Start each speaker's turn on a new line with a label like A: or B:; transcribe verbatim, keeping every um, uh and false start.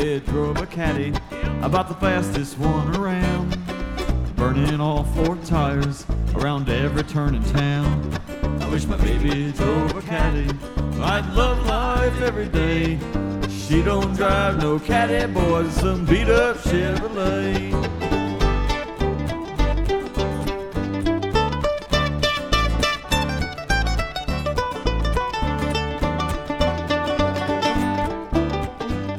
A: baby drove a caddy, about the fastest one around, burning all four tires around every turn in town. I wish my baby drove a caddy, I'd love life every day. She don't drive no caddy, boys, some beat up Chevrolet.